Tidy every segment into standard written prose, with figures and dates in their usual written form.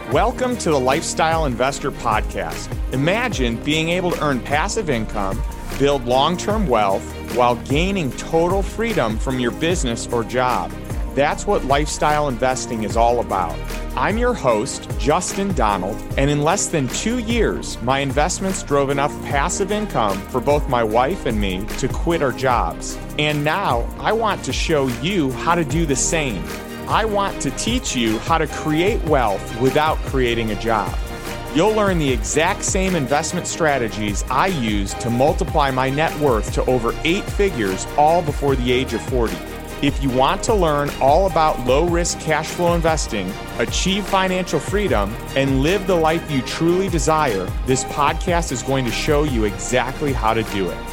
Welcome to the Lifestyle Investor Podcast. Imagine being able to earn passive income, build long-term wealth, while gaining total freedom from your business or job. That's what lifestyle investing is all about. I'm your host, Justin Donald, and in less than 2 years, my investments drove enough passive income for both my wife and me to quit our jobs. And now I want to show you how to do the same. I want to teach you how to create wealth without creating a job. You'll learn the exact same investment strategies I use to multiply my net worth to over 8 figures, all before the age of 40. If you want to learn all about low-risk cash flow investing, achieve financial freedom, and live the life you truly desire, this podcast is going to show you exactly how to do it.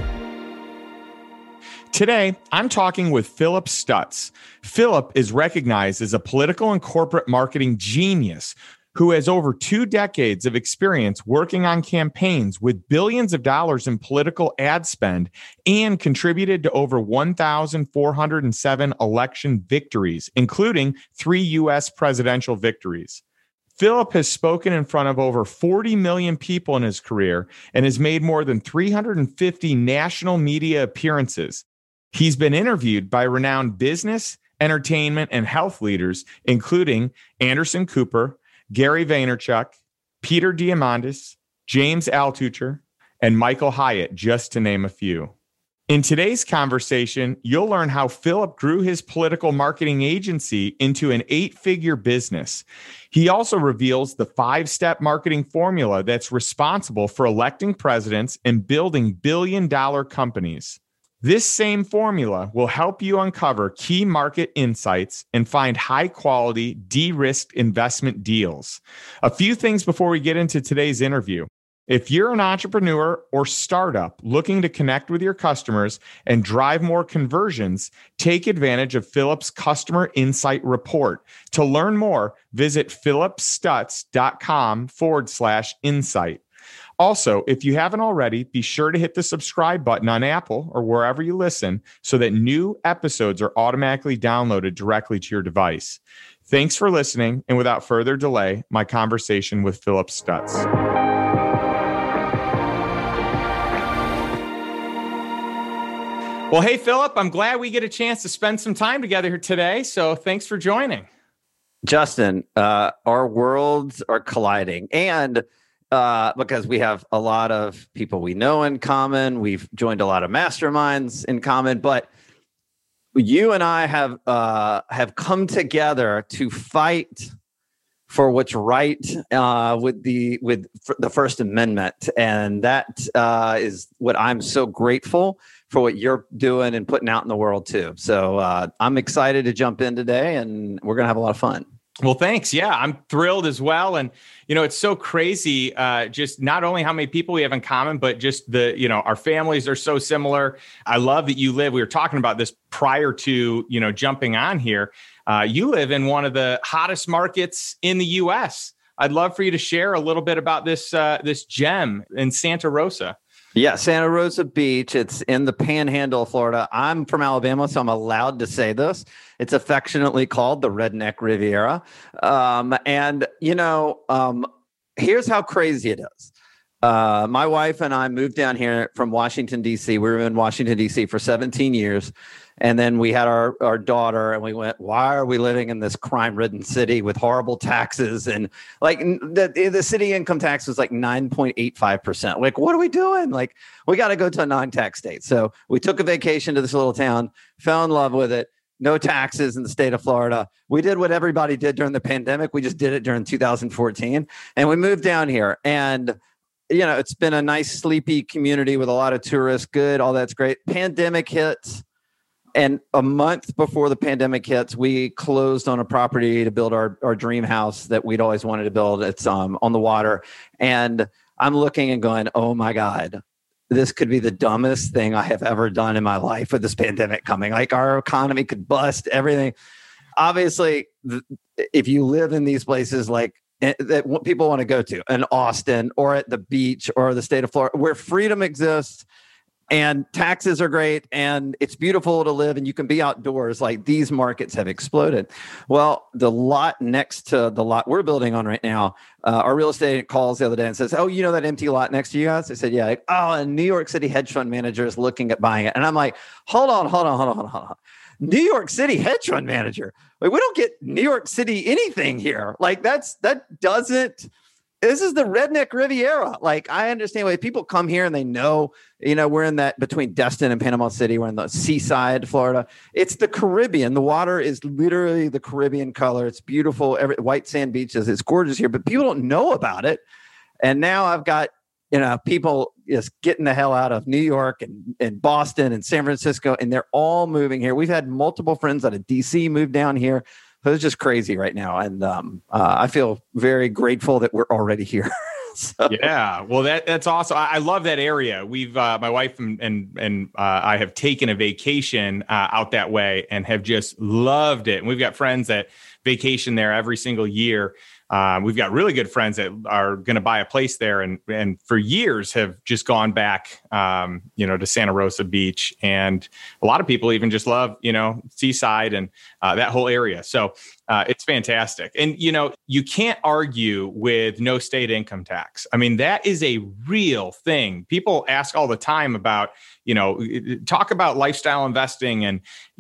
Today, I'm talking with Phillip Stutts. Phillip is recognized as a political and corporate marketing genius who has over 2 decades of experience working on campaigns with billions of dollars in political ad spend and contributed to over 1,407 election victories, including 3 U.S. presidential victories. Phillip has spoken in front of over 40 million people in his career and has made more than 350 national media appearances. He's been interviewed by renowned business, entertainment, and health leaders, including Anderson Cooper, Gary Vaynerchuk, Peter Diamandis, James Altucher, and Michael Hyatt, just to name a few. In today's conversation, you'll learn how Phillip grew his political marketing agency into an 8-figure business. He also reveals the 5-step marketing formula that's responsible for electing presidents and building billion-dollar companies. This same formula will help you uncover key market insights and find high-quality, de-risked investment deals. A few things before we get into today's interview. If you're an entrepreneur or startup looking to connect with your customers and drive more conversions, take advantage of Phillip's Customer Insight Report. To learn more, visit phillipstutts.com/insight. Also, if you haven't already, be sure to hit the subscribe button on Apple or wherever you listen so that new episodes are automatically downloaded directly to your device. Thanks for listening, and without further delay, my conversation with Phillip Stutts. Well, hey, Phillip, I'm glad we get a chance to spend some time together here today, so thanks for joining. Justin, our worlds are colliding, and because we have a lot of people we know in common. We've joined a lot of masterminds in common, but you and I have come together to fight for what's right with the First Amendment, and that is what I'm so grateful for what you're doing and putting out in the world too. So I'm excited to jump in today, and we're gonna have a lot of fun. Well, thanks. Yeah, I'm thrilled as well. And, it's so crazy, just not only how many people we have in common, but just our families are so similar. I love that we were talking about this prior to, jumping on here. You live in one of the hottest markets in the U.S. I'd love for you to share a little bit about this gem in Santa Rosa. Yeah, Santa Rosa Beach. It's in the Panhandle of Florida. I'm from Alabama, so I'm allowed to say this. It's affectionately called the Redneck Riviera. Here's how crazy it is. My wife and I moved down here from Washington, D.C. We were in Washington, D.C. for 17 years. And then we had our daughter, and we went, why are we living in this crime-ridden city with horrible taxes? And like the city income tax was like 9.85%. Like, what are we doing? Like, we got to go to a non-tax state. So we took a vacation to this little town, fell in love with it. No taxes in the state of Florida. We did what everybody did during the pandemic. We just did it during 2014. And we moved down here. And it's been a nice, sleepy community with a lot of tourists. Good. All that's great. Pandemic hits. And a month before the pandemic hits, we closed on a property to build our dream house that we'd always wanted to build. It's on the water. And I'm looking and going, oh my God, this could be the dumbest thing I have ever done in my life with this pandemic coming. Like, our economy could bust, everything. Obviously, if you live in these places like that people want to go to, in Austin or at the beach or the state of Florida, where freedom exists, and taxes are great, and it's beautiful to live, and you can be outdoors. Like, these markets have exploded. Well, the lot next to the lot we're building on right now, our real estate agent calls the other day and says, "Oh, you know that empty lot next to you guys?" I said, "Yeah." Like, "Oh, a New York City hedge fund manager is looking at buying it." And I'm like, hold on. New York City hedge fund manager. Like, we don't get New York City anything here. Like, that doesn't. This is the redneck Riviera. Like, I understand why people come here and they know, we're in that between Destin and Panama City. We're in the seaside, Florida. It's the Caribbean. The water is literally the Caribbean color. It's beautiful. White sand beaches. It's gorgeous here, but people don't know about it. And now I've got, people just getting the hell out of New York and Boston and San Francisco, and they're all moving here. We've had multiple friends out of DC move down here. So it's just crazy right now. And I feel very grateful that we're already here. So. Yeah, well, that's awesome. I love that area. We've my wife and I have taken a vacation out that way and have just loved it. And we've got friends that vacation there every single year. We've got really good friends that are going to buy a place there, and for years have just gone back, to Santa Rosa Beach. And a lot of people even just love, Seaside and that whole area. So it's fantastic. And, you can't argue with no state income tax. I mean, that is a real thing. People ask all the time about, talk about lifestyle investing and,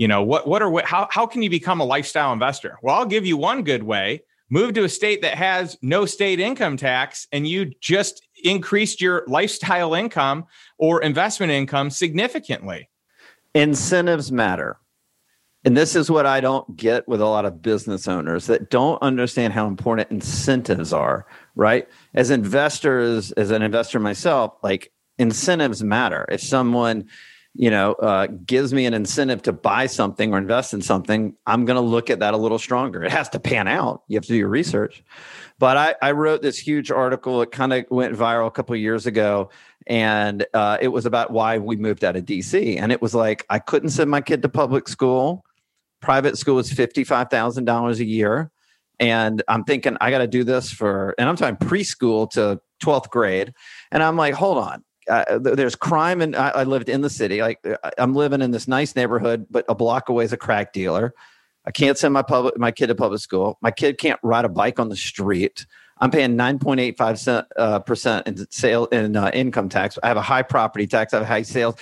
how can you become a lifestyle investor? Well, I'll give you one good way. Move to a state that has no state income tax, and you just increased your lifestyle income or investment income significantly. Incentives matter. And this is what I don't get with a lot of business owners that don't understand how important incentives are, right? As investors, as an investor myself, like, incentives matter. If someone gives me an incentive to buy something or invest in something, I'm going to look at that a little stronger. It has to pan out. You have to do your research. But I wrote this huge article. It kind of went viral a couple of years ago. And it was about why we moved out of DC. And it was like, I couldn't send my kid to public school. Private school was $55,000 a year. And I'm thinking, I got to do this and I'm talking preschool to 12th grade. And I'm like, hold on. There's crime, and I lived in the city. Like, I'm living in this nice neighborhood, but a block away is a crack dealer. I can't send my kid to public school. My kid can't ride a bike on the street. I'm paying 9.85% in income tax. I have a high property tax. I have high sales.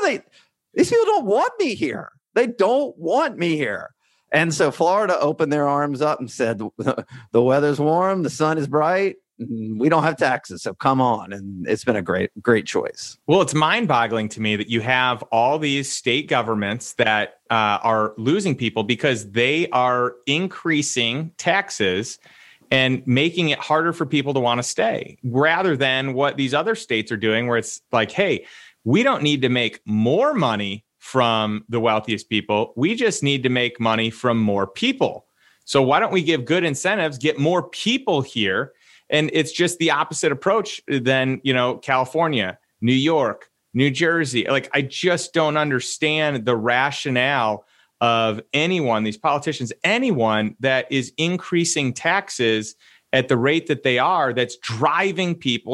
These people don't want me here. They don't want me here. And so Florida opened their arms up and said, the weather's warm, the sun is bright. We don't have taxes, so come on. And it's been a great choice. Well, it's mind-boggling to me that you have all these state governments that are losing people because they are increasing taxes and making it harder for people to want to stay, rather than what these other states are doing, where it's like, hey, we don't need to make more money from the wealthiest people. We just need to make money from more people. So why don't we give good incentives, get more people here? And it's just the opposite approach than, California, New York, New Jersey. Like, I just don't understand the rationale of these politicians, anyone that is increasing taxes at the rate that they are, that's driving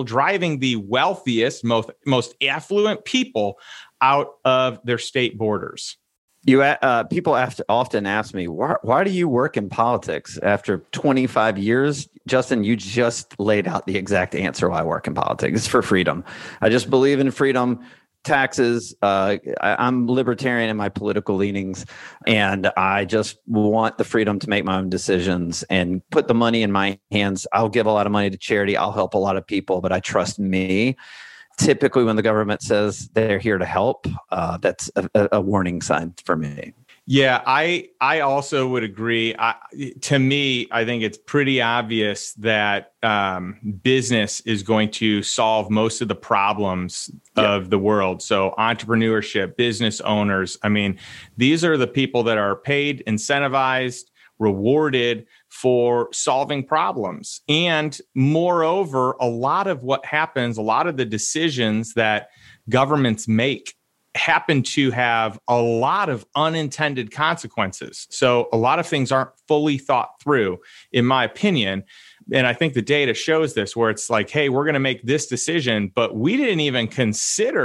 the wealthiest, most affluent people out of their state borders. People often ask me, why do you work in politics after 25 years? Justin, you just laid out the exact answer why I work in politics. It's for freedom. I just believe in freedom, taxes. I'm libertarian in my political leanings, and I just want the freedom to make my own decisions and put the money in my hands. I'll give a lot of money to charity. I'll help a lot of people, but I trust me. Typically, when the government says they're here to help, that's a warning sign for me. Yeah, I also would agree. To me, I think it's pretty obvious that business is going to solve most of the problems of the world. So entrepreneurship, business owners, I mean, these are the people that are paid, incentivized, rewarded for solving problems. And moreover, a lot of what happens, a lot of the decisions that governments make happen to have a lot of unintended consequences. So a lot of things aren't fully thought through, in my opinion. And I think the data shows this, where it's like, hey, we're going to make this decision, but we didn't even consider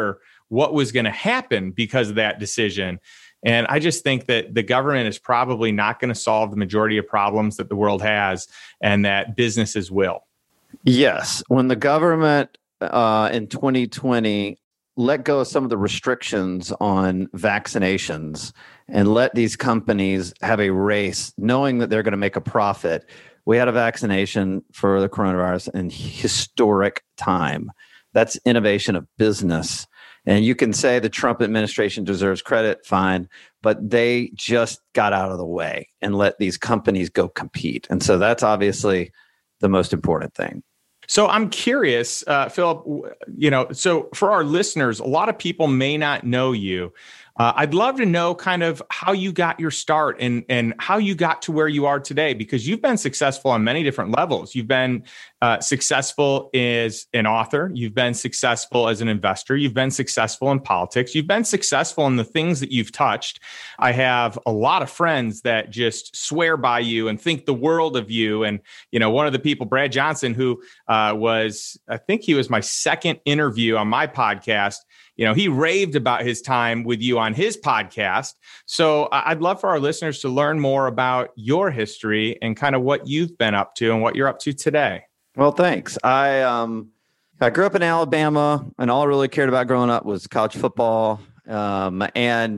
what was going to happen because of that decision. And I just think that the government is probably not going to solve the majority of problems that the world has, and that businesses will. Yes. When the government in 2020 let go of some of the restrictions on vaccinations and let these companies have a race, knowing that they're going to make a profit, we had a vaccination for the coronavirus in historic time. That's innovation of business. And you can say the Trump administration deserves credit, fine, but they just got out of the way and let these companies go compete. And so that's obviously the most important thing. So I'm curious, Philip, so for our listeners, a lot of people may not know you. I'd love to know kind of how you got your start and how you got to where you are today, because you've been successful on many different levels. You've been successful as an author. You've been successful as an investor. You've been successful in politics. You've been successful in the things that you've touched. I have a lot of friends that just swear by you and think the world of you. And, one of the people, Brad Johnson, who I think he was my second interview on my podcast. He raved about his time with you on his podcast. So I'd love for our listeners to learn more about your history and kind of what you've been up to and what you're up to today. Well, thanks. I grew up in Alabama, and all I really cared about growing up was college football. But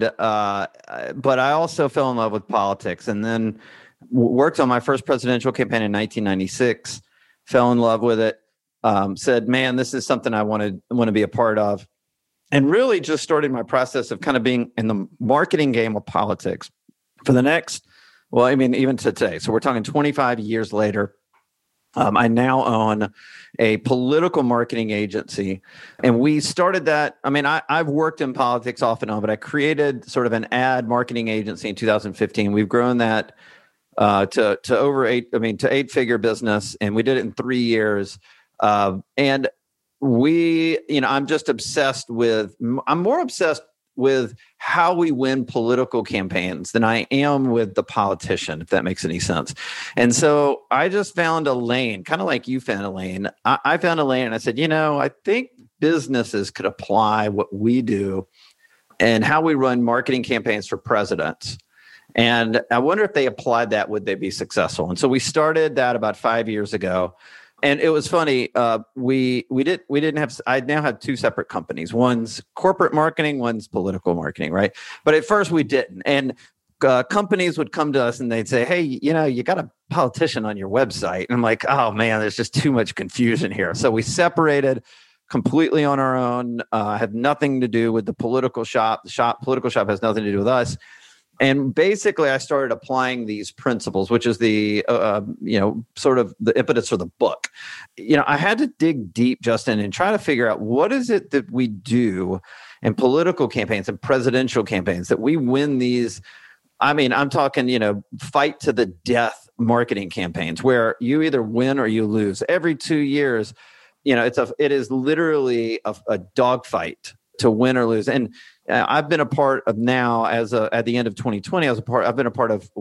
I also fell in love with politics, and then worked on my first presidential campaign in 1996. Fell in love with it. Said, "Man, this is something I want to be a part of." And really just started my process of kind of being in the marketing game of politics for the next, even to today. So we're talking 25 years later. I now own a political marketing agency, and we started that. I've worked in politics off and on, but I created sort of an ad marketing agency in 2015. We've grown that to over eight-figure business, and we did it in 3 years. And I'm just I'm more obsessed with how we win political campaigns than I am with the politician, if that makes any sense. And so I just found a lane, kind of like you found a lane. I found a lane, and I said, I think businesses could apply what we do and how we run marketing campaigns for presidents. And I wonder if they applied that, would they be successful? And so we started that about 5 years ago. And it was funny. We didn't have. I now have two separate companies. One's corporate marketing, one's political marketing, right? But at first we didn't. And companies would come to us and they'd say, "Hey, you got a politician on your website." And I'm like, "Oh man, there's just too much confusion here." So we separated completely on our own. Had nothing to do with the political shop. Political shop has nothing to do with us. And basically, I started applying these principles, which is the, sort of the impetus for the book. I had to dig deep, Justin, and try to figure out what is it that we do in political campaigns and presidential campaigns that we win these. I'm talking, fight to the death marketing campaigns where you either win or you lose. Every 2 years, it is literally a dogfight to win or lose. And I've been a part of now, at the end of 2020, I've been a part of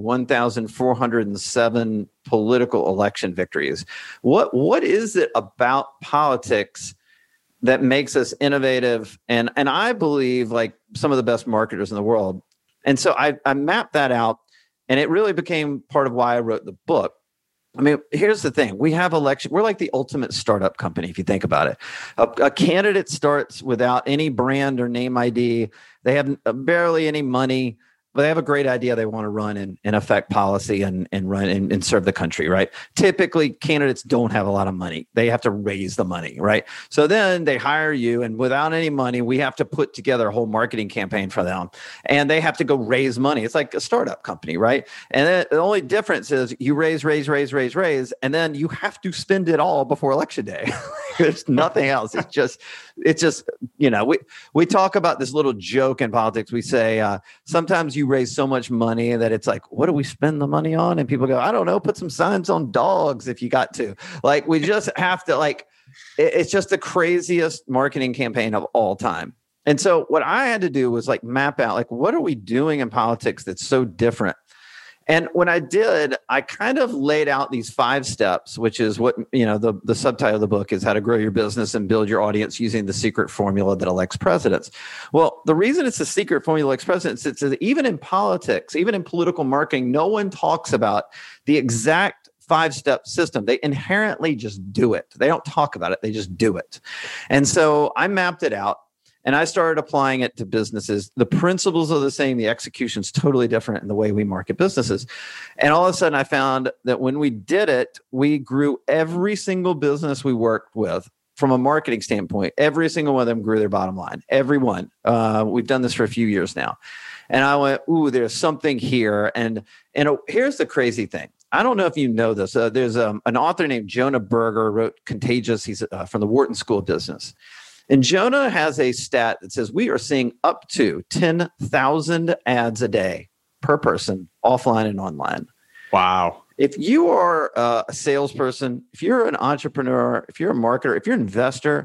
1,407 political election victories. What is it about politics that makes us innovative? And I believe like some of the best marketers in the world. And so I mapped that out, and it really became part of why I wrote the book. Here's the thing. We have election. We're like the ultimate startup company, if you think about it. A candidate starts without any brand or name ID. They have barely any money, but they have a great idea they want to run and affect policy and run and serve the country, right? Typically, candidates don't have a lot of money. They have to raise the money, right? So then they hire you, and without any money, we have to put together a whole marketing campaign for them. And they have to go raise money. It's like a startup company, right? And then the only difference is you raise, and then you have to spend it all before election day. There's nothing else. It's just, we talk about this little joke in politics. We say, sometimes you raise so much money that it's like, what do we spend the money on? And people go, I don't know, put some signs on dogs if you got to. Like, we just have to, it's just the craziest marketing campaign of all time. And so what I had to do was map out, what are we doing in politics that's so different? And when I did, I kind of laid out these 5 steps, which is what, the subtitle of the book is How to Grow Your Business and Build Your Audience Using the Secret Formula That Elects Presidents. Well, the reason it's a secret formula that elects presidents, it's even in politics, even in political marketing, no one talks about the exact 5-step system. They inherently just do it. They don't talk about it. They just do it. And so I mapped it out. And I started applying it to businesses. The principles are the same. The execution's totally different in the way we market businesses. And all of a sudden, I found that when we did it, we grew every single business we worked with from a marketing standpoint. Every single one of them grew their bottom line. Every one. We've done this for a few years now. And I went, ooh, there's something here. And here's the crazy thing. I don't know if you know this. There's an author named Jonah Berger, wrote Contagious. He's from the Wharton School of Business. And Jonah has a stat that says we are seeing up to 10,000 ads a day per person, offline and online. Wow. If you are a salesperson, if you're an entrepreneur, if you're a marketer, if you're an investor,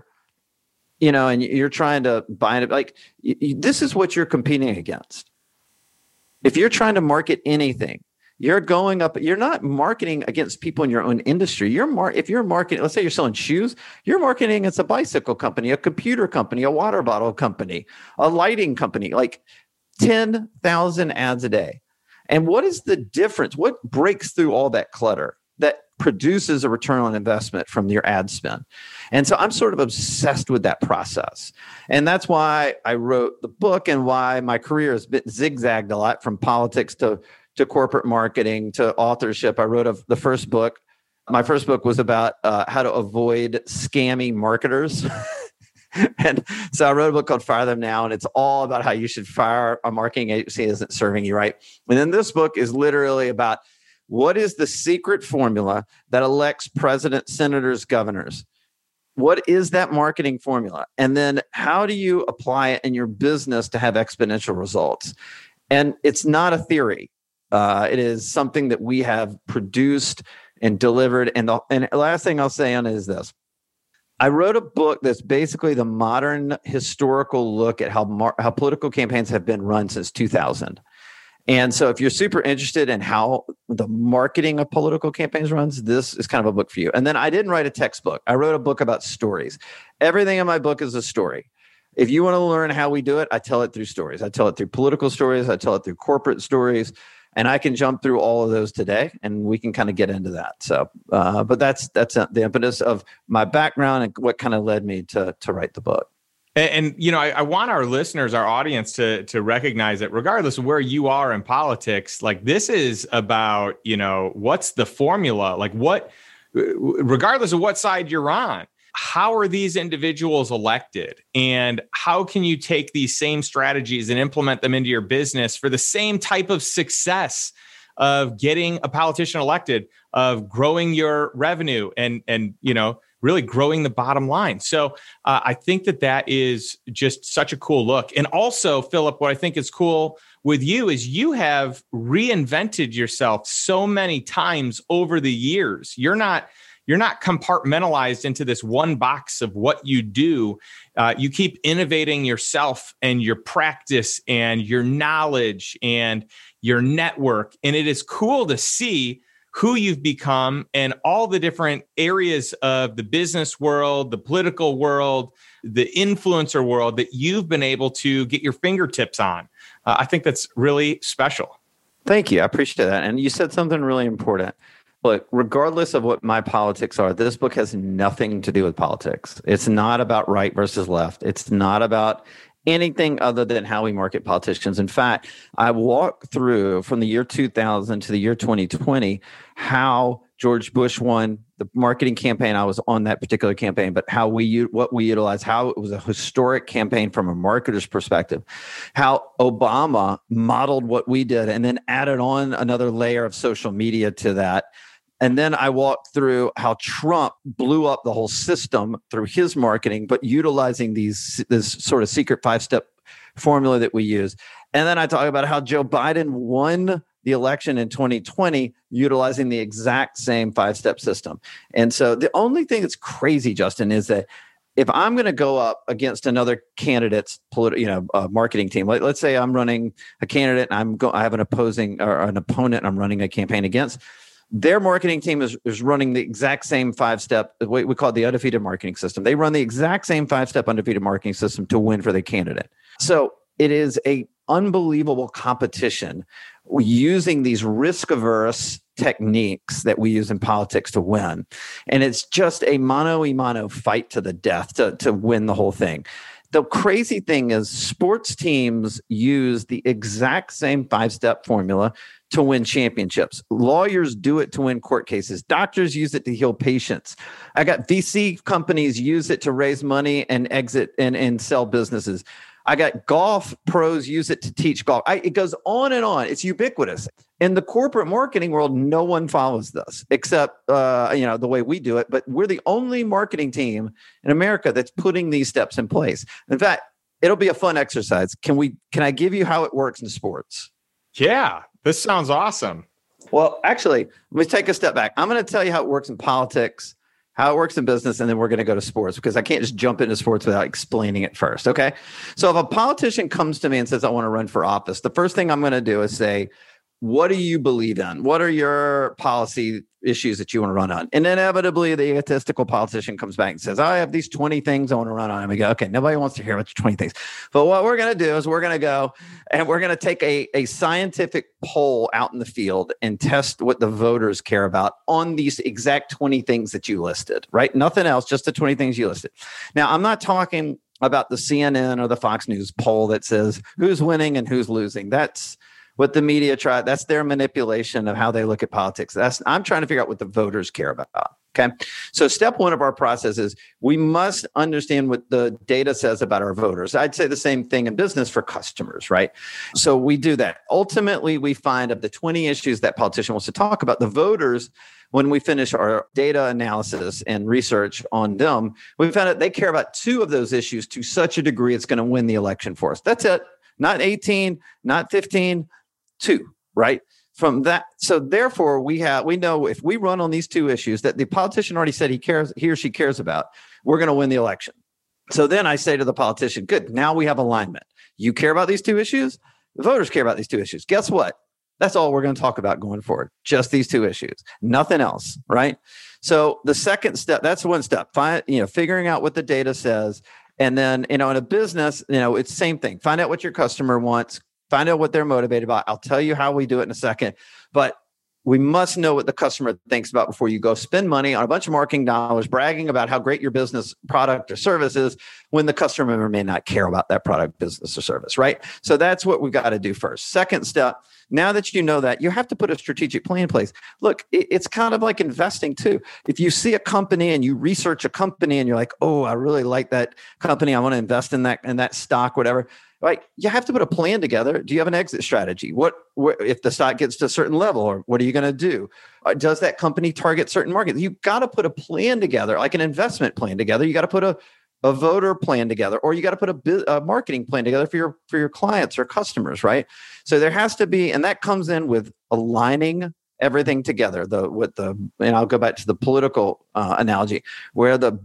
and you're trying to buy it, this is what you're competing against. If you're trying to market anything, you're going up. You're not marketing against people in your own industry. If you're marketing, let's say you're selling shoes, you're marketing against a bicycle company, a computer company, a water bottle company, a lighting company, like 10,000 ads a day. And what is the difference? What breaks through all that clutter that produces a return on investment from your ad spend? And so I'm sort of obsessed with that process. And that's why I wrote the book and why my career has been zigzagged a lot from politics to corporate marketing, to authorship. I wrote the first book. My first book was about how to avoid scammy marketers. And so I wrote a book called Fire Them Now, and it's all about how you should fire a marketing agency that isn't serving you right. And then this book is literally about what is the secret formula that elects presidents, senators, governors. What is that marketing formula? And then how do you apply it in your business to have exponential results? And it's not a theory. It is something that we have produced and delivered. And the last thing I'll say on it is this. I wrote a book that's basically the modern historical look at how political campaigns have been run since 2000. And so if you're super interested in how the marketing of political campaigns runs, this is kind of a book for you. And then I didn't write a textbook. I wrote a book about stories. Everything in my book is a story. If you want to learn how we do it, I tell it through stories. I tell it through political stories. I tell it through corporate stories. And I can jump through all of those today, and we can kind of get into that. So, but that's the impetus of my background and what kind of led me to write the book. And I want our listeners, our audience to recognize that regardless of where you are in politics, like this is about, what's the formula? Like regardless of what side you're on, how are these individuals elected? And how can you take these same strategies and implement them into your business for the same type of success of getting a politician elected, of growing your revenue and really growing the bottom line? So I think that is just such a cool look. And also, Philip, what I think is cool with you is you have reinvented yourself so many times over the years. You're not compartmentalized into this one box of what you do. You keep innovating yourself and your practice and your knowledge and your network. And it is cool to see who you've become and all the different areas of the business world, the political world, the influencer world that you've been able to get your fingertips on. I think that's really special. Thank you. I appreciate that. And you said something really important. Look, regardless of what my politics are, this book has nothing to do with politics. It's not about right versus left. It's not about anything other than how we market politicians. In fact, I walk through from the year 2000 to the year 2020 how George Bush won the marketing campaign. I was on that particular campaign, but what we utilized, how it was a historic campaign from a marketer's perspective, how Obama modeled what we did and then added on another layer of social media to that. And then I walked through how Trump blew up the whole system through his marketing, but utilizing this sort of secret 5-step formula that we use. And then I talk about how Joe Biden won the election in 2020, utilizing the exact same 5-step system. And so the only thing that's crazy, Justin, is that if I'm going to go up against another candidate's marketing team, let's say I'm running a candidate and I have an opposing or an opponent I'm running a campaign against, their marketing team is running the exact same 5-step, we call it the undefeated marketing system. They run the exact same 5-step undefeated marketing system to win for the candidate. So it is a unbelievable competition using these risk-averse techniques that we use in politics to win. And it's just a mano-a-mano fight to the death to win the whole thing. The crazy thing is sports teams use the exact same 5-step formula to win championships. Lawyers do it to win court cases. Doctors use it to heal patients. I got VC companies use it to raise money and exit and sell businesses. I got golf pros use it to teach golf. It goes on and on. It's ubiquitous. In the corporate marketing world, no one follows this except the way we do it. But we're the only marketing team in America that's putting these steps in place. In fact, it'll be a fun exercise. Can I give you how it works in sports? Yeah, this sounds awesome. Well, actually, let me take a step back. I'm going to tell you how it works in politics, how it works in business, and then we're going to go to sports because I can't just jump into sports without explaining it first, okay? So if a politician comes to me and says, I want to run for office, the first thing I'm going to do is say, what do you believe in? What are your policy issues that you want to run on? And inevitably, the egotistical politician comes back and says, I have these 20 things I want to run on. And we go, okay, nobody wants to hear about your 20 things. But what we're going to do is we're going to go and we're going to take a scientific poll out in the field and test what the voters care about on these exact 20 things that you listed, right? Nothing else, just the 20 things you listed. Now, I'm not talking about the CNN or the Fox News poll that says who's winning and who's losing. That's what the media try. That's their manipulation of how they look at politics. I'm trying to figure out what the voters care about. Okay. So step one of our process is we must understand what the data says about our voters. I'd say the same thing in business for customers, right? So we do that. Ultimately, we find of the 20 issues that politician wants to talk about, the voters, when we finish our data analysis and research on them, we found out they care about 2 of those issues to such a degree it's going to win the election for us. That's it. Not 18, not 15, 2, right? From that, so therefore we know if we run on these 2 issues that the politician already said he or she cares about, we're going to win the election. So then I say to the politician, good, now we have alignment. You care about these 2 issues. The voters care about these 2 issues. Guess what? That's all we're going to talk about going forward. Just these 2 issues, nothing else, right? So the second step, that's one step, figuring out what the data says. And then, in a business, it's the same thing. Find out what your customer wants. Find out what they're motivated about. I'll tell you how we do it in a second. But we must know what the customer thinks about before you go spend money on a bunch of marketing dollars bragging about how great your business, product, or service is when the customer may not care about that product, business, or service, right? So that's what we've got to do first. Second step, now that you know that, you have to put a strategic plan in place. Look, it's kind of like investing too. If you see a company and you research a company and you're like, oh, I really like that company, I want to invest in that stock, whatever. Right, you have to put a plan together. Do you have an exit strategy? What if the stock gets to a certain level, or what are you going to do? Does that company target certain markets? You've got to put a plan together, like an investment plan together. You got to put a voter plan together, or you got to put a marketing plan together for your clients or customers, right? So there has to be, and that comes in with aligning everything together. And I'll go back to the political analogy where the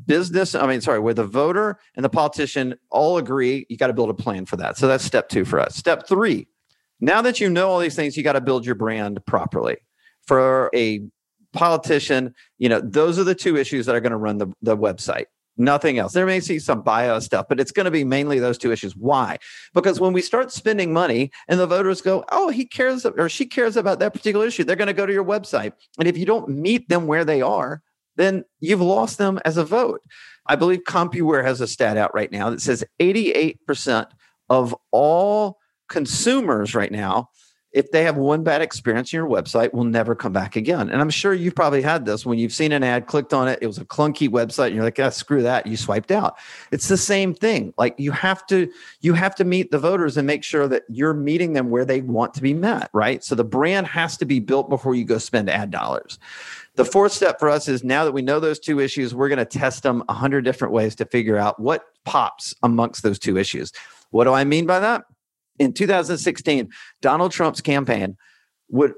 voter and the politician all agree. You got to build a plan for that. So that's step 2 for us. Step 3, now that you know all these things, you got to build your brand properly. For a politician, those are the 2 issues that are going to run the website. Nothing else. There may see some bio stuff, but it's going to be mainly those 2 issues. Why? Because when we start spending money and the voters go, oh, he cares or she cares about that particular issue, they're going to go to your website. And if you don't meet them where they are, then you've lost them as a vote. I believe CompuWare has a stat out right now that says 88% of all consumers right now, if they have one bad experience on your website, will never come back again. And I'm sure you've probably had this when you've seen an ad, clicked on it, it was a clunky website, and you're like, screw that, you swiped out. It's the same thing. Like you have to meet the voters and make sure that you're meeting them where they want to be met, right? So the brand has to be built before you go spend ad dollars. The 4th step for us is, now that we know those 2 issues, we're going to test them 100 different ways to figure out what pops amongst those 2 issues. What do I mean by that? In 2016, Donald Trump's campaign would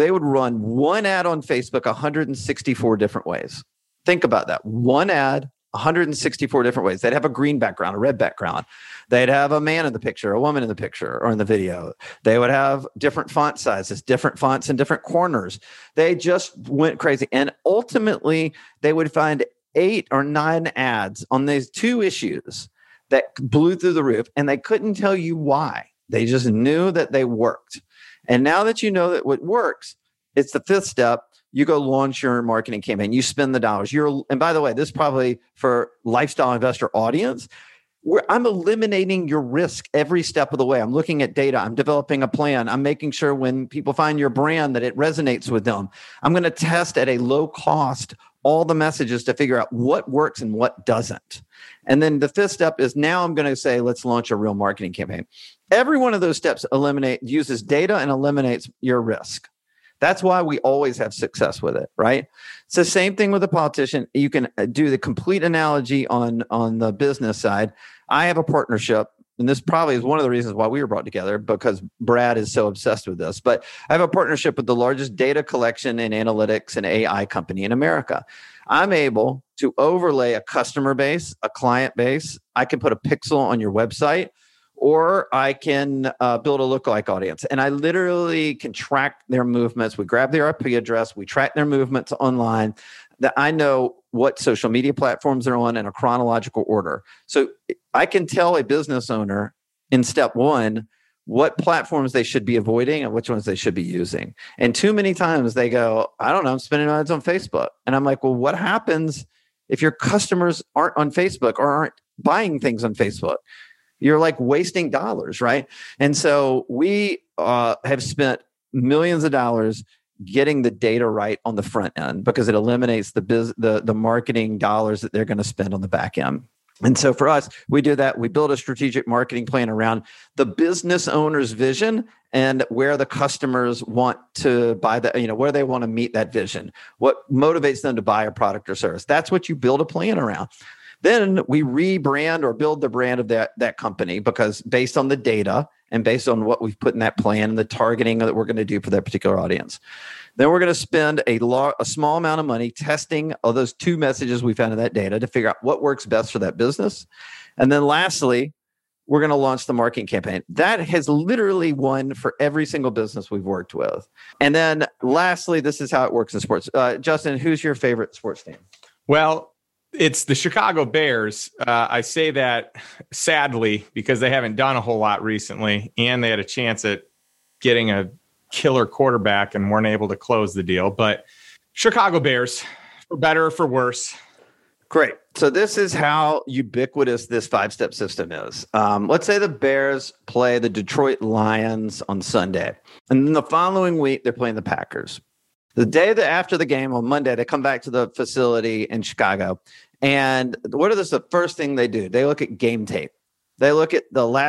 run one ad on Facebook 164 different ways. Think about that. One ad, 164 different ways. They'd have a green background, a red background. They'd have a man in the picture, a woman in the picture, or in the video. They would have different font sizes, different fonts in different corners. They just went crazy. And ultimately, they would find 8 or 9 ads on these 2 issues that blew through the roof, and they couldn't tell you why. They just knew that they worked. And now that you know that what works, it's the 5th step. You go launch your marketing campaign. You spend the dollars. And by the way, this is probably for lifestyle investor audience, where I'm eliminating your risk every step of the way. I'm looking at data. I'm developing a plan. I'm making sure when people find your brand that it resonates with them. I'm going to test at a low cost all the messages to figure out what works and what doesn't. And then the 5th step is now I'm going to say, let's launch a real marketing campaign. Every one of those steps uses data and eliminates your risk. That's why we always have success with it, right? It's the same thing with a politician. You can do the complete analogy on the business side. I have a partnership, and this probably is one of the reasons why we were brought together, because Brad is so obsessed with this. But I have a partnership with the largest data collection and analytics and AI company in America. I'm able to overlay a customer base, a client base. I can put a pixel on your website, or I can build a lookalike audience. And I literally can track their movements. We grab their IP address. We track their movements online. That I know what social media platforms they're on in a chronological order. So I can tell a business owner in step 1 what platforms they should be avoiding and which ones they should be using. And too many times they go, I don't know, I'm spending ads on Facebook. And I'm like, well, what happens if your customers aren't on Facebook or aren't buying things on Facebook? You're like wasting dollars, right? And so we have spent millions of dollars getting the data right on the front end, because it eliminates the marketing dollars that they're going to spend on the back end. And so for us, we do that. We build a strategic marketing plan around the business owner's vision and where the customers want to buy that, where they want to meet that vision, what motivates them to buy a product or service. That's what you build a plan around. Then we rebrand or build the brand of that company, because based on the data and based on what we've put in that plan and the targeting that we're going to do for that particular audience. Then we're going to spend a small amount of money testing all those 2 messages we found in that data to figure out what works best for that business. And then lastly, we're going to launch the marketing campaign. That has literally won for every single business we've worked with. And then lastly, this is how it works in sports. Justin, who's your favorite sports team? Well, it's the Chicago Bears. I say that sadly because they haven't done a whole lot recently, and they had a chance at getting a killer quarterback and weren't able to close the deal. But Chicago Bears, for better or for worse. Great. So this is how ubiquitous this 5-step system is. Let's say the Bears play the Detroit Lions on Sunday, and then the following week they're playing the Packers. The day after the game on Monday, they come back to the facility in Chicago. And the first thing they do? They look at game tape. They look at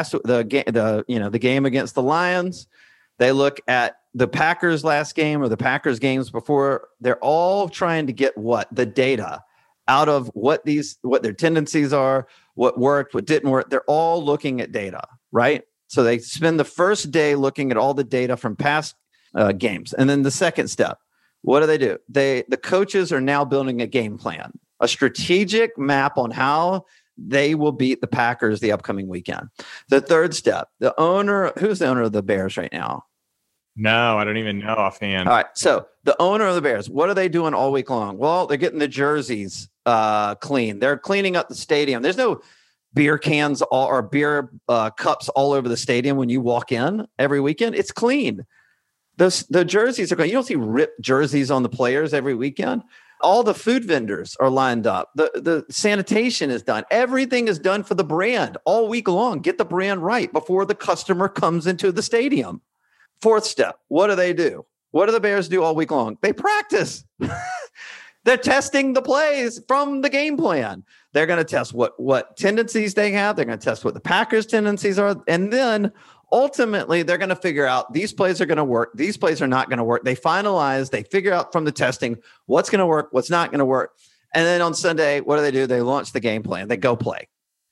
the game against the Lions. They look at the Packers' last game or the Packers' games before. They're all trying to get the data out of what their tendencies are, what worked, what didn't work. They're all looking at data, right? So they spend the first day looking at all the data from past games. And then the second step, what do? The coaches are now building a game plan, a strategic map on how they will beat the Packers the upcoming weekend. The third step, who's the owner of the Bears right now? No, I don't even know offhand. All right. So the owner of the Bears, what are they doing all week long? Well, they're getting the jerseys clean. They're cleaning up the stadium. There's no beer cans or beer cups all over the stadium when you walk in every weekend. It's clean. The jerseys are clean. You don't see ripped jerseys on the players every weekend. All the food vendors are lined up. The sanitation is done. Everything is done for the brand all week long. Get the brand right before the customer comes into the stadium. Fourth step, what do? What do the Bears do all week long? They practice. They're testing the plays from the game plan. They're going to test what tendencies they have. They're going to test what the Packers' tendencies are. And then ultimately, they're going to figure out these plays are going to work. These plays are not going to work. They figure out from the testing what's going to work, what's not going to work. And then on Sunday, what do? They launch the game plan. They go play.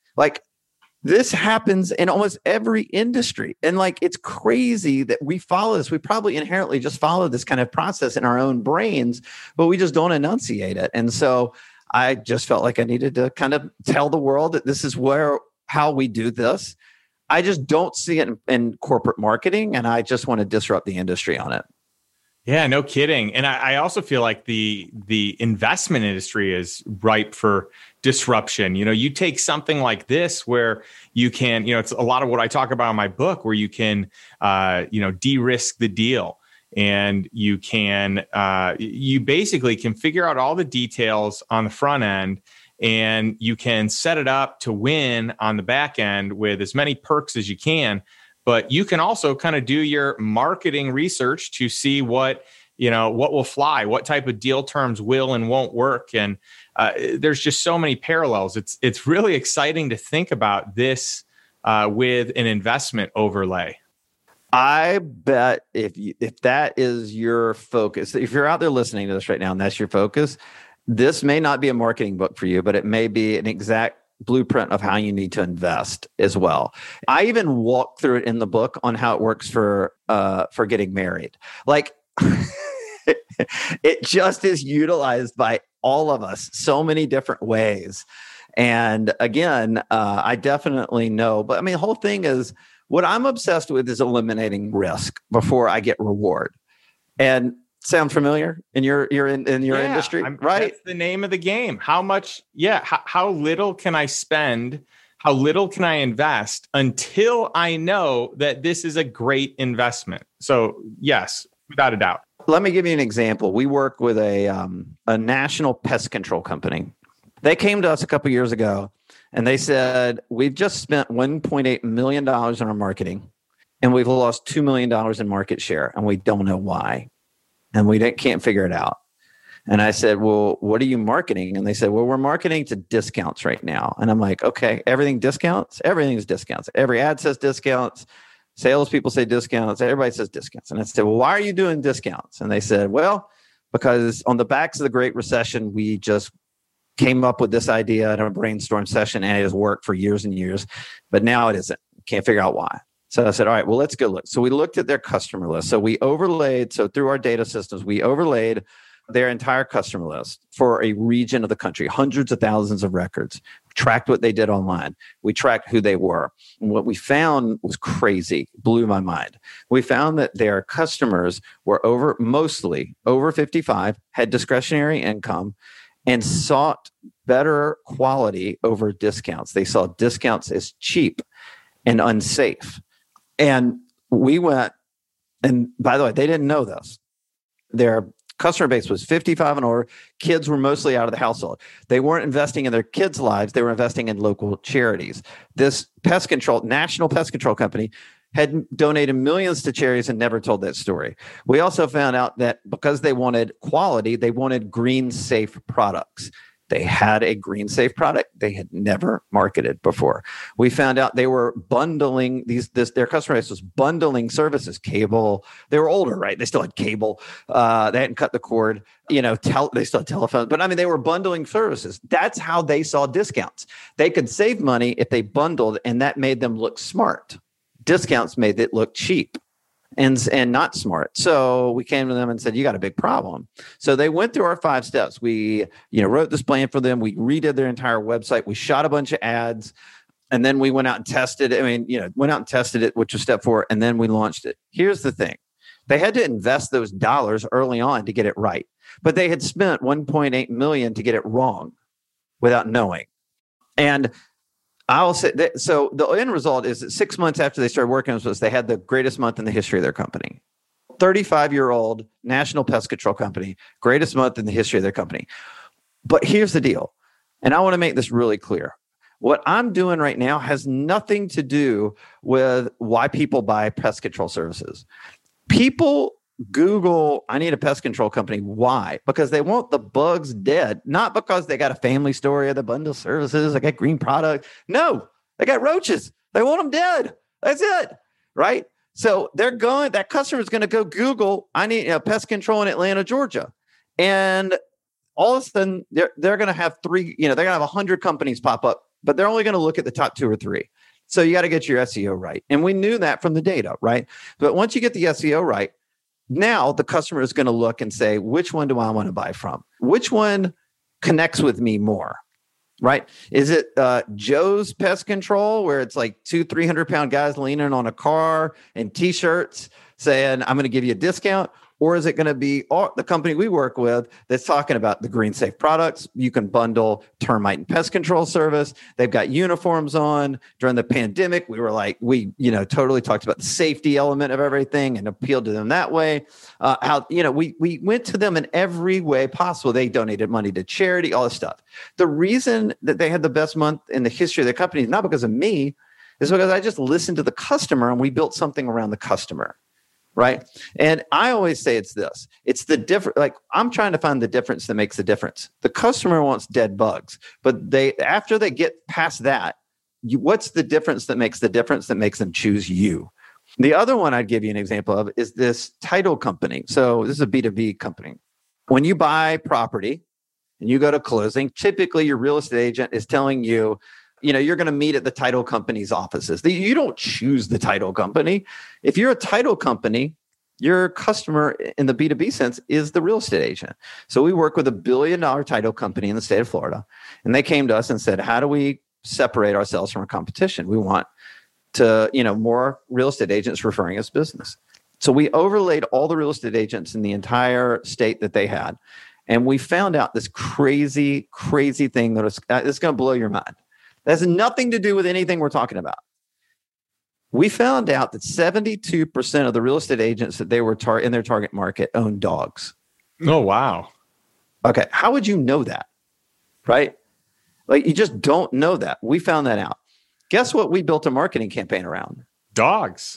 This happens in almost every industry. And it's crazy that we follow this. We probably inherently just follow this kind of process in our own brains, but we just don't enunciate it. And so I just felt like I needed to kind of tell the world that this is how we do this. I just don't see it in corporate marketing, and I just want to disrupt the industry on it. Yeah, no kidding. And I also feel like the investment industry is ripe for disruption. You take something like this where you can, it's a lot of what I talk about in my book, where you can, de-risk the deal. And you can, you basically can figure out all the details on the front end, and you can set it up to win on the back end with as many perks as you can. But you can also kind of do your marketing research to see what will fly, what type of deal terms will and won't work. And there's just so many parallels. It's really exciting to think about this with an investment overlay. I bet if that is your focus, if you're out there listening to this right now and that's your focus, this may not be a marketing book for you, but it may be an exact blueprint of how you need to invest as well. I even walk through it in the book on how it works for getting married. Like it just is utilized by all of us so many different ways. And again, I definitely know, but I mean, the whole thing is what I'm obsessed with is eliminating risk before I get reward. And sound familiar in your industry, right? That's the name of the game. How much? Yeah. How little can I spend? How little can I invest until I know that this is a great investment? So yes, without a doubt. Let me give you an example. We work with a national pest control company. They came to us a couple of years ago and they said, we've just spent $1.8 million on our marketing and we've lost $2 million in market share and we don't know why. And we can't figure it out. And I said, well, what are you marketing? And they said, well, we're marketing to discounts right now. And I'm like, okay, everything discounts? Everything is discounts. Every ad says discounts. Salespeople say discounts. Everybody says discounts. And I said, well, why are you doing discounts? And they said, well, because on the backs of the Great Recession, we just came up with this idea in a brainstorm session and it has worked for years and years, but now it isn't. Can't figure out why. So I said, all right, well, let's go look. So we looked at their customer list. So through our data systems, we overlaid their entire customer list for a region of the country, hundreds of thousands of records, tracked what they did online. We tracked who they were. And what we found was crazy, blew my mind. We found that their customers were mostly over 55, had discretionary income, and sought better quality over discounts. They saw discounts as cheap and unsafe. And we went, and by the way, they didn't know this. Their customer base was 55 and over. Kids were mostly out of the household. They weren't investing in their kids' lives. They were investing in local charities. This national pest control company had donated millions to charities and never told that story. We also found out that because they wanted quality, they wanted green safe products. They had a green safe product they had never marketed before. We found out they were bundling their customer base was bundling services, cable. They were older, right? They still had cable. They hadn't cut the cord, they still had telephones, but I mean, they were bundling services. That's how they saw discounts. They could save money if they bundled, and that made them look smart. Discounts made it look cheap and not smart. So we came to them and said, you got a big problem. So they went through our 5 steps. We, wrote this plan for them. We redid their entire website. We shot a bunch of ads, and then we went out and tested it, which was step 4. And then we launched it. Here's the thing. They had to invest those dollars early on to get it right, but they had spent $1.8 million to get it wrong without knowing. And I'll say that, so the end result is that 6 months after they started working with us, they had the greatest month in the history of their company. 35-year-old national pest control company, greatest month in the history of their company. But here's the deal, and I want to make this really clear. What I'm doing right now has nothing to do with why people buy pest control services. People Google, I need a pest control company. Why? Because they want the bugs dead, not because they got a family story of the bundle services. I got green product. No, they got roaches. They want them dead. That's it. Right. So that customer is going to go Google, I need pest control in Atlanta, Georgia. And all of a sudden they're going to have they're going to have 100 companies pop up, but they're only going to look at the top 2 or 3. So you got to get your SEO right. And we knew that from the data, right? But once you get the SEO right, now the customer is going to look and say, which one do I want to buy from? Which one connects with me more? Right? Is it Joe's Pest Control, where it's like 300-pound guys leaning on a car in t-shirts saying, I'm going to give you a discount? Or is it going to be the company we work with that's talking about the Green Safe products? You can bundle termite and pest control service. They've got uniforms on. During the pandemic, we totally talked about the safety element of everything and appealed to them that way. We went to them in every way possible. They donated money to charity, all this stuff. The reason that they had the best month in the history of their company is not because of me, it's because I just listened to the customer and we built something around the customer. Right. And I always say it's the difference. Like, I'm trying to find the difference that makes the difference. The customer wants dead bugs, but after they get past that, what's the difference that makes them choose you? The other one I'd give you an example of is this title company. So this is a B2B company. When you buy property and you go to closing, typically your real estate agent is telling you, you're going to meet at the title company's offices. You don't choose the title company. If you're a title company, your customer in the B2B sense is the real estate agent. So we work with $1 billion title company in the state of Florida. And they came to us and said, how do we separate ourselves from our competition? We want to, more real estate agents referring us business. So we overlaid all the real estate agents in the entire state that they had. And we found out this crazy, crazy thing that it's going to blow your mind. That has nothing to do with anything we're talking about. We found out that 72% of the real estate agents that they were in their target market own dogs. Oh, wow. Okay. How would you know that? Right? Like, you just don't know that. We found that out. Guess what we built a marketing campaign around? Dogs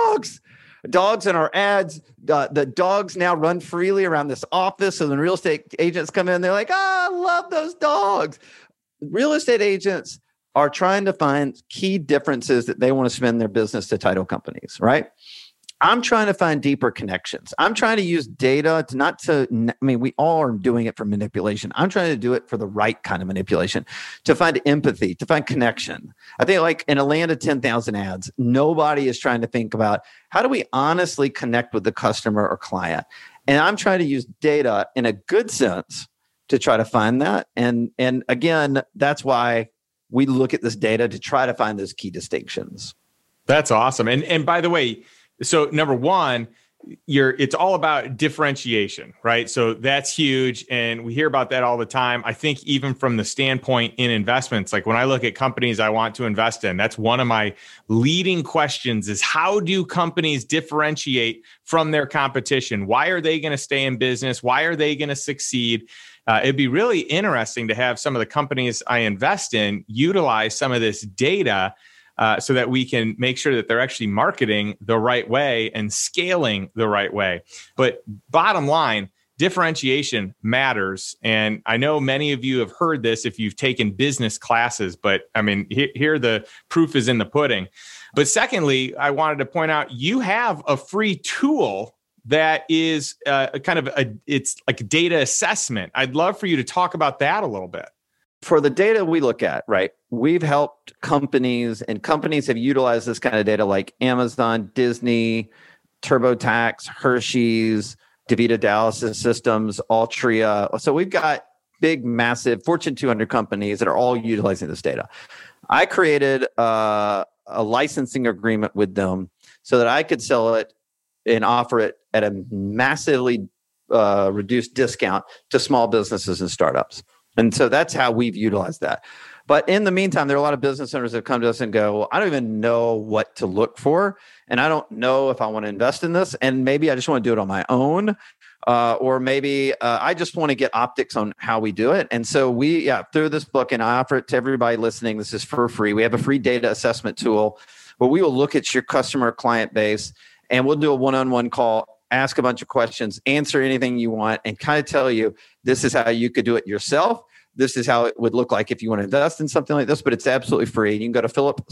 in our ads. The dogs now run freely around this office. So when real estate agents come in, they're like, I love those dogs. Real estate agents are trying to find key differences that they want to spend their business to title companies, right? I'm trying to find deeper connections. I'm trying to use data we all are doing it for manipulation. I'm trying to do it for the right kind of manipulation, to find empathy, to find connection. I think, like, in a land of 10,000 ads, nobody is trying to think about how do we honestly connect with the customer or client. And I'm trying to use data in a good sense to try to find that. And again, that's why we look at this data to try to find those key distinctions. That's awesome. And by the way, so number one, it's all about differentiation, right? So that's huge. And we hear about that all the time. I think even from the standpoint in investments, like when I look at companies I want to invest in, that's one of my leading questions is, how do companies differentiate from their competition? Why are they going to stay in business? Why are they going to succeed? It'd be really interesting to have some of the companies I invest in utilize some of this data so that we can make sure that they're actually marketing the right way and scaling the right way. But bottom line, differentiation matters. And I know many of you have heard this if you've taken business classes, but I mean, here the proof is in the pudding. But secondly, I wanted to point out you have a free tool that is it's like a data assessment. I'd love for you to talk about that a little bit. For the data we look at, right, we've helped companies, and companies have utilized this kind of data like Amazon, Disney, TurboTax, Hershey's, DaVita Dialysis Systems, Altria. So we've got big, massive Fortune 200 companies that are all utilizing this data. I created a licensing agreement with them so that I could sell it and offer it at a massively reduced discount to small businesses and startups. And so that's how we've utilized that. But in the meantime, there are a lot of business owners that come to us and go, well, I don't even know what to look for. And I don't know if I want to invest in this. And maybe I just want to do it on my own. Or maybe I just want to get optics on how we do it. And so through this book, and I offer it to everybody listening, this is for free. We have a free data assessment tool where we will look at your customer client base and we'll do a one-on-one call, ask a bunch of questions, answer anything you want, and kind of tell you, this is how you could do it yourself. This is how it would look like if you want to invest in something like this, but it's absolutely free. You can go to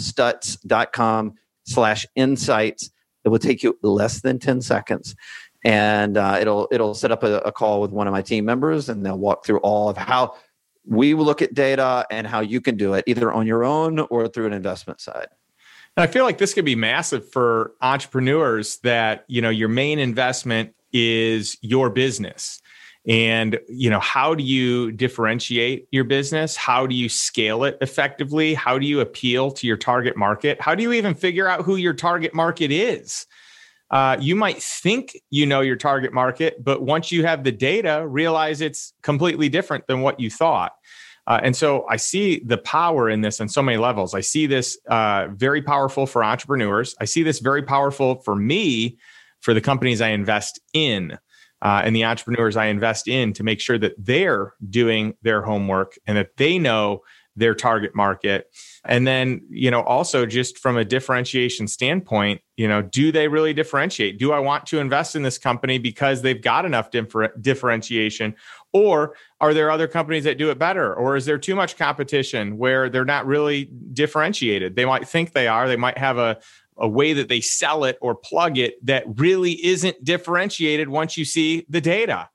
philipstutz.com/insights. It will take you less than 10 seconds. And it'll set up a call with one of my team members, and they'll walk through all of how we will look at data and how you can do it either on your own or through an investment side. And I feel like this could be massive for entrepreneurs that, your main investment is your business. And, how do you differentiate your business? How do you scale it effectively? How do you appeal to your target market? How do you even figure out who your target market is? You might think you know your target market, but once you have the data, realize it's completely different than what you thought. And so I see the power in this on so many levels. I see this very powerful for entrepreneurs. I see this very powerful for me, for the companies I invest in. And the entrepreneurs I invest in, to make sure that they're doing their homework and that they know their target market. And then, also just from a differentiation standpoint, do they really differentiate? Do I want to invest in this company because they've got enough differentiation? Or are there other companies that do it better? Or is there too much competition where they're not really differentiated? They might think they are. They might have a way that they sell it or plug it that really isn't differentiated once you see the data.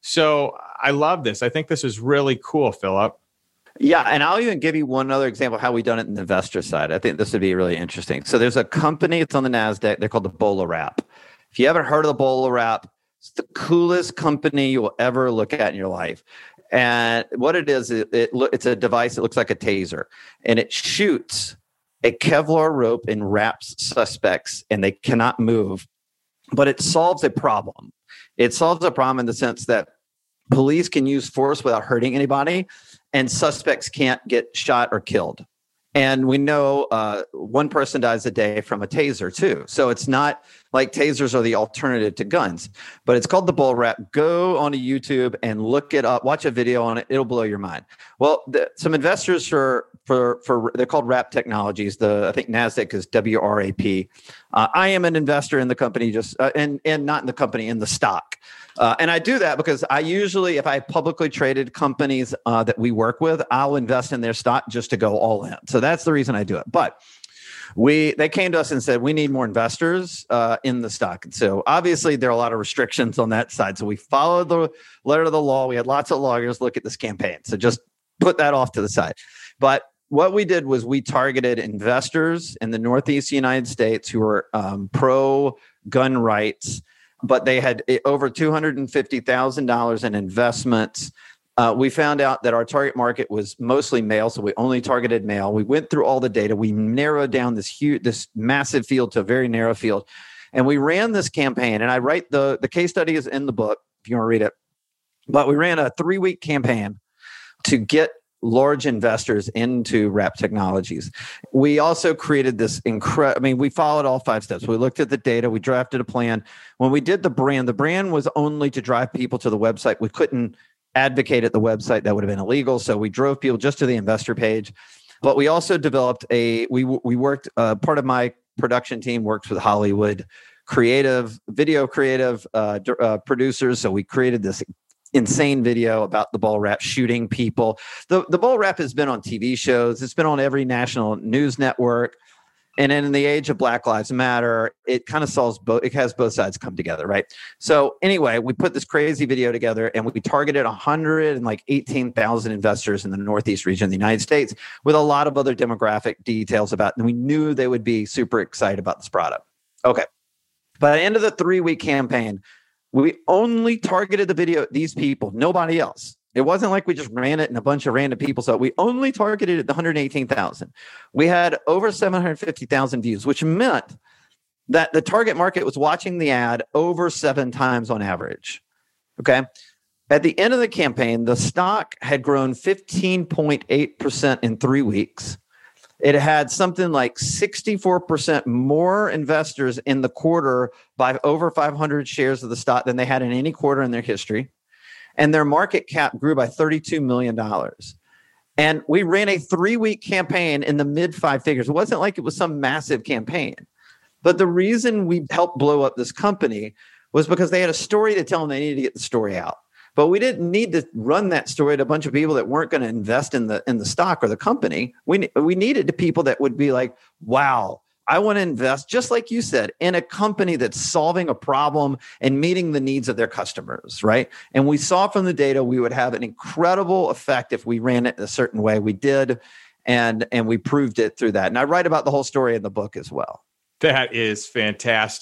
So I love this. I think this is really cool, Philip. Yeah. And I'll even give you one other example of how we've done it in the investor side. I think this would be really interesting. So there's a company, it's on the NASDAQ. They're called the BolaWrap. If you haven't heard of the BolaWrap, it's the coolest company you will ever look at in your life. And what it is, it's a device that looks like a taser, and it shoots a Kevlar rope and wraps suspects, and they cannot move. But it solves a problem. It solves a problem in the sense that police can use force without hurting anybody, and suspects can't get shot or killed. And we know one person dies a day from a taser too. So it's not like tasers are the alternative to guns, but it's called the BolaWrap. Go onto YouTube and look it up. Watch a video on it. It'll blow your mind. Well, some investors for they're called Wrap Technologies. I think NASDAQ is WRAP. I am an investor in the company, and not in the company, in the stock. And I do that because I usually, if I have publicly traded companies that we work with, I'll invest in their stock just to go all in. So that's the reason I do it. But they came to us and said, we need more investors in the stock. And so obviously there are a lot of restrictions on that side. So we followed the letter of the law. We had lots of lawyers look at this campaign. So just put that off to the side. But what we did was we targeted investors in the Northeast United States who were pro gun rights, but they had over $250,000 in investments. We found out that our target market was mostly male, so we only targeted male. We went through all the data. We narrowed down this massive field to a very narrow field, and we ran this campaign. And I write the case study is in the book if you want to read it. But we ran a 3-week campaign to get large investors into Wrap Technologies. We also created this we followed all 5 steps. We looked at the data. We drafted a plan. When we did the brand was only to drive people to the website. We couldn't advocate at the website. That would have been illegal. So we drove people just to the investor page. But we also developed we worked, part of my production team works with Hollywood video creative producers. So we created this insane video about the BolaWrap shooting people. The BolaWrap has been on TV shows. It's been on every national news network. And in the age of Black Lives Matter, it kind of solves both. It has both sides come together, right? So anyway, we put this crazy video together, and we targeted 118,000 investors in the Northeast region of the United States with a lot of other demographic details and we knew they would be super excited about this product. Okay. By the end of the 3-week campaign, we only targeted the video at these people, nobody else. It wasn't like we just ran it and a bunch of random people. So we only targeted the 118,000. We had over 750,000 views, which meant that the target market was watching the ad over 7 times on average. Okay. At the end of the campaign, the stock had grown 15.8% in 3 weeks. It had something like 64% more investors in the quarter by over 500 shares of the stock than they had in any quarter in their history. And their market cap grew by $32 million. And we ran a 3-week campaign in the mid 5 figures. It wasn't like it was some massive campaign. But the reason we helped blow up this company was because they had a story to tell them. They needed to get the story out. But we didn't need to run that story to a bunch of people that weren't going to invest in the stock or the company. We needed the people that would be like, wow, I want to invest, just like you said, in a company that's solving a problem and meeting the needs of their customers, right? And we saw from the data we would have an incredible effect if we ran it in a certain way. We did, and we proved it through that. And I write about the whole story in the book as well. That is fantastic.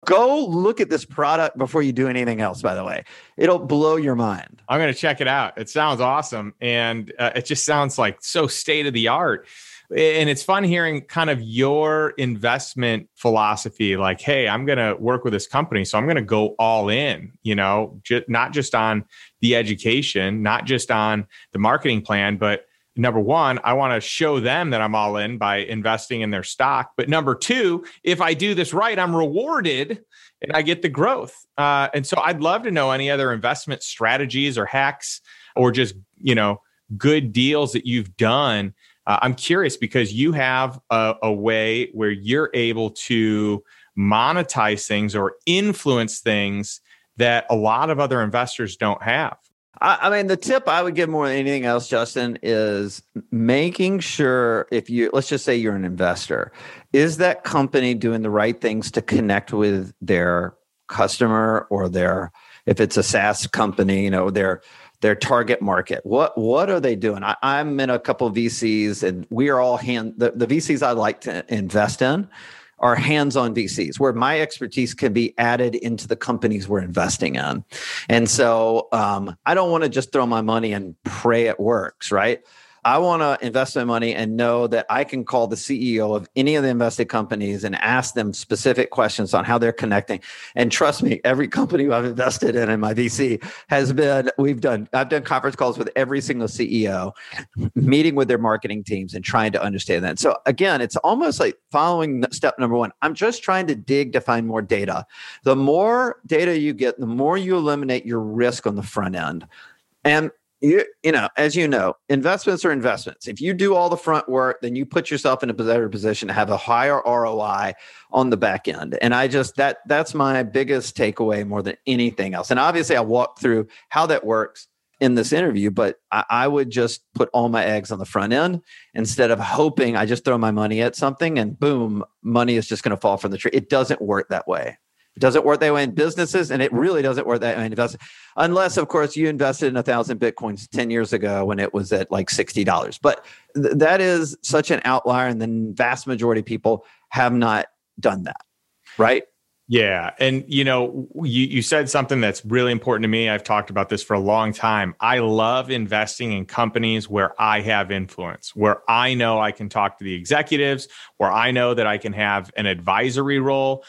Go look at this product before you do anything else, by the way. It'll blow your mind. I'm going to check it out. It sounds awesome. And it just sounds like so state of the art. And it's fun hearing kind of your investment philosophy, like, hey, I'm going to work with this company, so I'm going to go all in, not just on the education, not just on the marketing plan, but number one, I want to show them that I'm all in by investing in their stock. But number two, if I do this right, I'm rewarded and I get the growth. And so I'd love to know any other investment strategies or hacks or just, good deals that you've done. I'm curious because you have a way where you're able to monetize things or influence things that a lot of other investors don't have. I mean, the tip I would give more than anything else, Justin, is making sure let's just say you're an investor, is that company doing the right things to connect with their customer or if it's a SaaS company, their target market. What are they doing? I'm in a couple of VCs, and we are all the VCs I like to invest in are hands-on VCs where my expertise can be added into the companies we're investing in. And so I don't want to just throw my money and pray it works, right? I want to invest my money and know that I can call the CEO of any of the invested companies and ask them specific questions on how they're connecting. And trust me, every company I've invested in my VC I've done conference calls with every single CEO, meeting with their marketing teams and trying to understand that. So again, it's almost like following step number one. I'm just trying to dig to find more data. The more data you get, the more you eliminate your risk on the front end. And as you know, investments are investments. If you do all the front work, then you put yourself in a better position to have a higher ROI on the back end. And that's my biggest takeaway more than anything else. And obviously, I walk through how that works in this interview, but I would just put all my eggs on the front end instead of hoping I just throw my money at something and boom, money is just going to fall from the tree. It doesn't work that way. It doesn't work that way in businesses, and it really doesn't work that way in investment. Unless, of course, you invested in 1,000 Bitcoins 10 years ago when it was at like $60. But that is such an outlier, and the vast majority of people have not done that, right? Yeah. And, you said something that's really important to me. I've talked about this for a long time. I love investing in companies where I have influence, where I know I can talk to the executives, where I know that I can have an advisory role,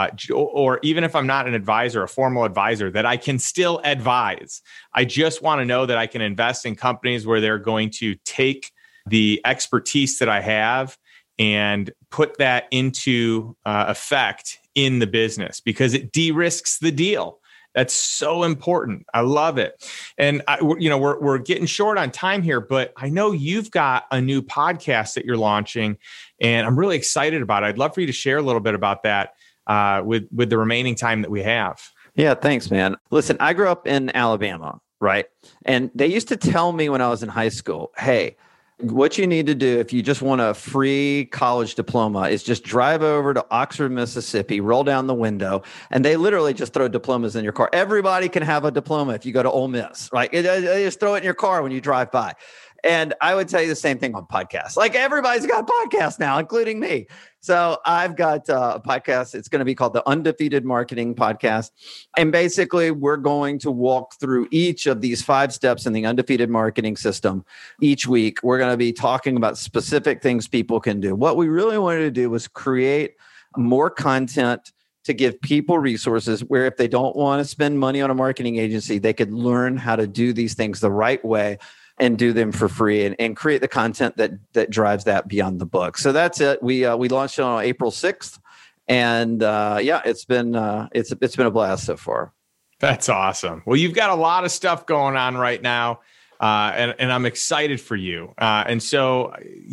or even if I'm not an advisor, a formal advisor, that I can still advise. I just want to know that I can invest in companies where they're going to take the expertise that I have and put that into effect in the business because it de-risks the deal. That's so important. I love it. And we're getting short on time here, but I know you've got a new podcast that you're launching, and I'm really excited about it. I'd love for you to share a little bit about that with the remaining time that we have. Yeah, thanks, man. Listen, I grew up in Alabama, right? And they used to tell me when I was in high school, hey, what you need to do if you just want a free college diploma is just drive over to Oxford, Mississippi, roll down the window, and they literally just throw diplomas in your car. Everybody can have a diploma if you go to Ole Miss, right? They just throw it in your car when you drive by. And I would tell you the same thing on podcasts. Like everybody's got a podcast now, including me. So I've got a podcast. It's going to be called the Undefeated Marketing Podcast. And basically, we're going to walk through each of these 5 steps in the undefeated marketing system each week. We're going to be talking about specific things people can do. What we really wanted to do was create more content to give people resources where if they don't want to spend money on a marketing agency, they could learn how to do these things the right way and do them for free and create the content that drives that beyond the book. So that's it. We launched it on April 6th. And it's been a blast so far. That's awesome. Well, you've got a lot of stuff going on right now. And I'm excited for you. And so,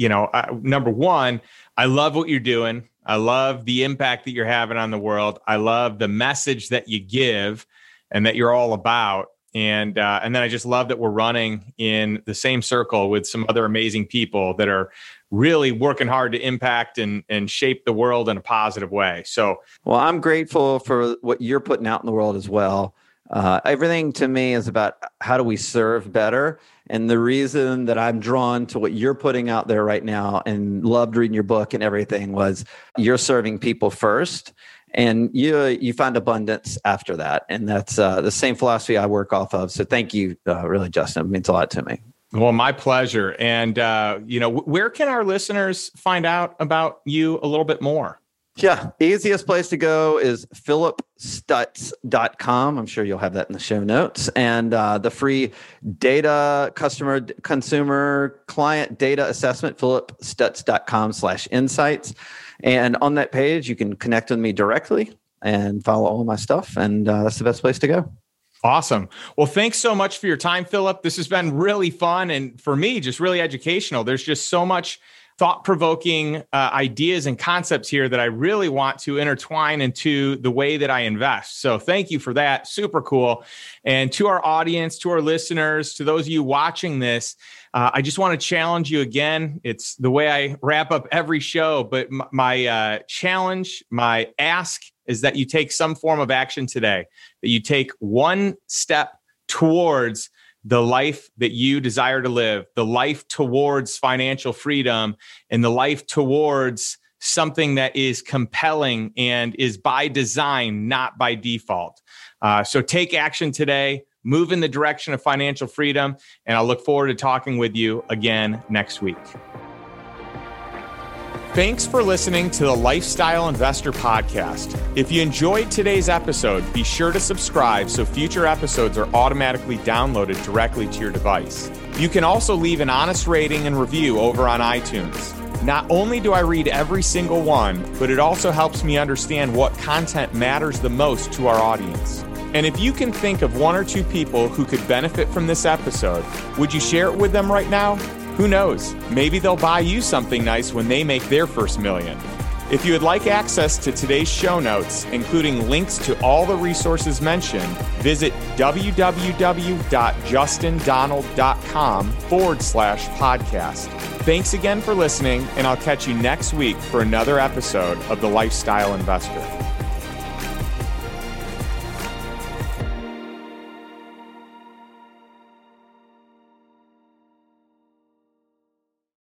number one, I love what you're doing. I love the impact that you're having on the world. I love the message that you give and that you're all about. And then I just love that we're running in the same circle with some other amazing people that are really working hard to impact and shape the world in a positive way. So, well, I'm grateful for what you're putting out in the world as well. Everything to me is about how do we serve better. And the reason that I'm drawn to what you're putting out there right now and loved reading your book and everything was you're serving people first. and you find abundance after that. And that's the same philosophy I work off of. So thank you, really, Justin. It means a lot to me. Well, my pleasure. And, where can our listeners find out about you a little bit more? Yeah, easiest place to go is philipstutz.com. I'm sure you'll have that in the show notes. And the free data, consumer, client data assessment, philipstutz.com/insights. And on that page, you can connect with me directly and follow all of my stuff. And that's the best place to go. Awesome. Well, thanks so much for your time, Philip. This has been really fun. And for me, just really educational. There's just so much thought-provoking ideas and concepts here that I really want to intertwine into the way that I invest. So thank you for that. Super cool. And to our audience, to our listeners, to those of you watching this, I just want to challenge you again. It's the way I wrap up every show, but my challenge, my ask is that you take some form of action today, that you take one step towards the life that you desire to live, the life towards financial freedom, and the life towards something that is compelling and is by design, not by default. So take action today, move in the direction of financial freedom, and I'll look forward to talking with you again next week. Thanks for listening to the Lifestyle Investor Podcast. If you enjoyed today's episode, be sure to subscribe so future episodes are automatically downloaded directly to your device. You can also leave an honest rating and review over on iTunes. Not only do I read every single one, but it also helps me understand what content matters the most to our audience. And if you can think of one or two people who could benefit from this episode, would you share it with them right now? Who knows? Maybe they'll buy you something nice when they make their first million. If you would like access to today's show notes, including links to all the resources mentioned, visit www.justindonald.com/podcast. Thanks again for listening, and I'll catch you next week for another episode of The Lifestyle Investor.